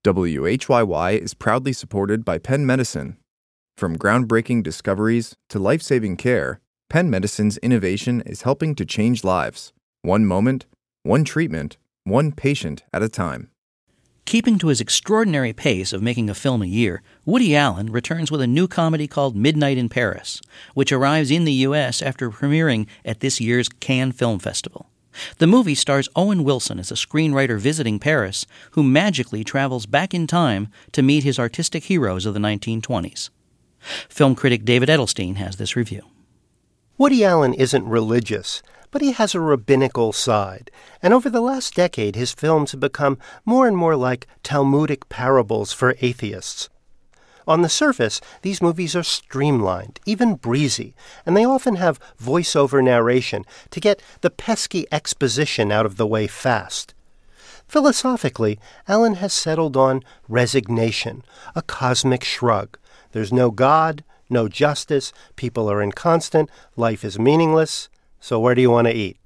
WHYY is proudly supported by Penn Medicine. From groundbreaking discoveries to life-saving care, Penn Medicine's innovation is helping to change lives. One moment, one treatment, one patient at a time. Keeping to his extraordinary pace of making a film a year, Woody Allen returns with a new comedy called Midnight in Paris, which arrives in the U.S. after premiering at this year's Cannes Film Festival. The movie stars Owen Wilson as a screenwriter visiting Paris who magically travels back in time to meet his artistic heroes of the 1920s. Film critic David Edelstein has this review. Woody Allen isn't religious, but he has a rabbinical side, and over the last decade his films have become more and more like Talmudic parables for atheists. On the surface, these movies are streamlined, even breezy, and they often have voiceover narration to get the pesky exposition out of the way fast. Philosophically, Allen has settled on resignation, a cosmic shrug. There's no God, no justice, people are inconstant, life is meaningless, so where do you want to eat?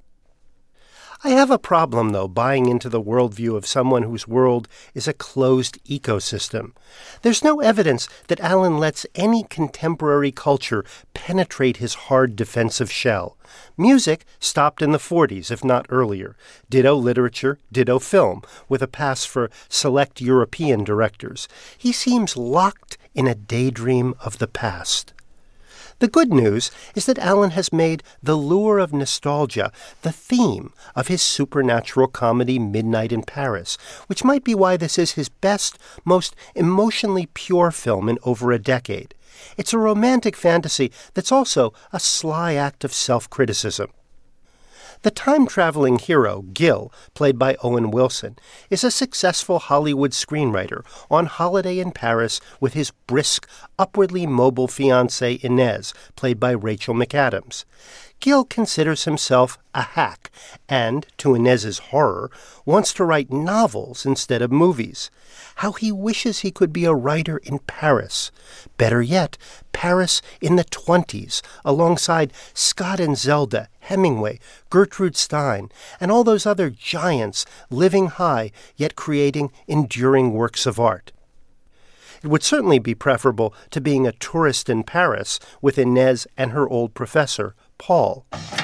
I have a problem, though, buying into the worldview of someone whose world is a closed ecosystem. There's no evidence that Allen lets any contemporary culture penetrate his hard defensive shell. Music stopped in the 40s, if not earlier. Ditto literature, ditto film, with a pass for select European directors. He seems locked in a daydream of the past. The good news is that Allen has made the lure of nostalgia the theme of his supernatural comedy Midnight in Paris, which might be why this is his best, most emotionally pure film in over a decade. It's a romantic fantasy that's also a sly act of self-criticism. The time-traveling hero, Gil, played by Owen Wilson, is a successful Hollywood screenwriter on holiday in Paris with his brisk, upwardly mobile fiancée Inez, played by Rachel McAdams. Gil considers himself a hack and, to Inez's horror, wants to write novels instead of movies. How he wishes he could be a writer in Paris. Better yet, Paris in the 20s, alongside Scott and Zelda, Hemingway, Gertrude Stein, and all those other giants living high yet creating enduring works of art. It would certainly be preferable to being a tourist in Paris with Inez and her old professor, Paul.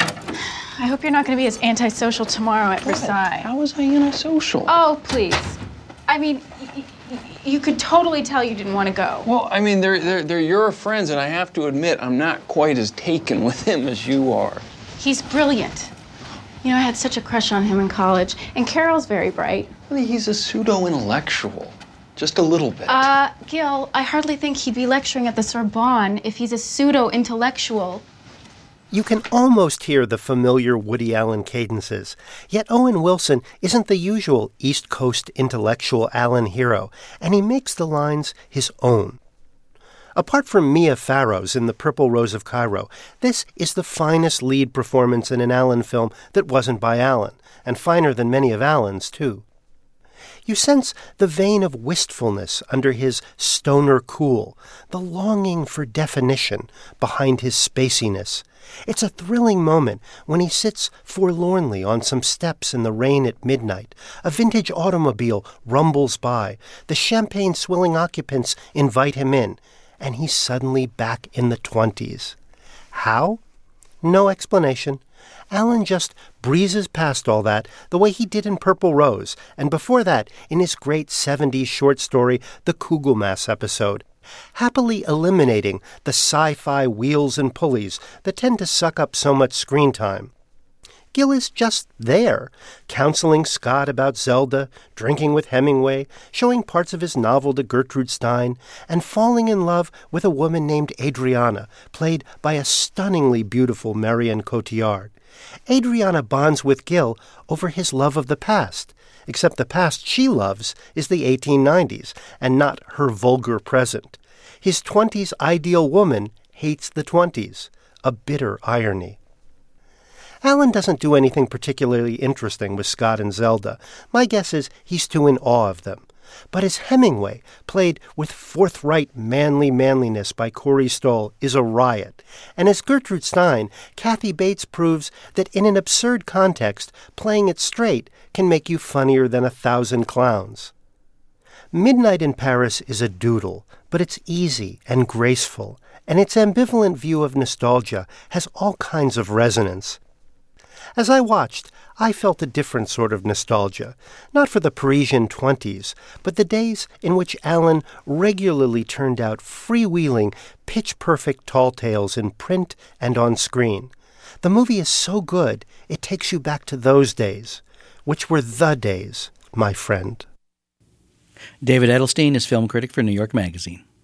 I hope you're not going to be as antisocial tomorrow at Versailles. How was I antisocial? Oh, please. I mean, you could totally tell you didn't want to go. Well, I mean, they're your friends, and I have to admit, I'm not quite as taken with him as you are. He's brilliant. You know, I had such a crush on him in college, and Carol's very bright. I mean, he's a pseudo-intellectual. Just a little bit. Gil, I hardly think he'd be lecturing at the Sorbonne if he's a pseudo-intellectual. You can almost hear the familiar Woody Allen cadences, yet Owen Wilson isn't the usual East Coast intellectual Allen hero, and he makes the lines his own. Apart from Mia Farrow's in The Purple Rose of Cairo, this is the finest lead performance in an Allen film that wasn't by Allen, and finer than many of Allen's, too. You sense the vein of wistfulness under his stoner cool, the longing for definition behind his spaciness. It's a thrilling moment when he sits forlornly on some steps in the rain at midnight. A vintage automobile rumbles by. The champagne-swilling occupants invite him in, and he's suddenly back in the 20s. How? No explanation. Allen just breezes past all that the way he did in Purple Rose, and before that in his great 70s short story, The Kugelmass Episode, happily eliminating the sci-fi wheels and pulleys that tend to suck up so much screen time. Gil is just there, counseling Scott about Zelda, drinking with Hemingway, showing parts of his novel to Gertrude Stein, and falling in love with a woman named Adriana, played by a stunningly beautiful Marion Cotillard. Adriana bonds with Gil over his love of the past, except the past she loves is the 1890s, and not her vulgar present. His 20s ideal woman hates the 20s, a bitter irony. Allen doesn't do anything particularly interesting with Scott and Zelda. My guess is he's too in awe of them. But as Hemingway, played with forthright manliness by Corey Stoll, is a riot. And as Gertrude Stein, Kathy Bates proves that in an absurd context, playing it straight can make you funnier than 1,000 clowns. Midnight in Paris is a doodle, but it's easy and graceful, and its ambivalent view of nostalgia has all kinds of resonance. As I watched, I felt a different sort of nostalgia, not for the Parisian 20s, but the days in which Allen regularly turned out freewheeling, pitch-perfect tall tales in print and on screen. The movie is so good, it takes you back to those days, which were the days, my friend. David Edelstein is film critic for New York Magazine.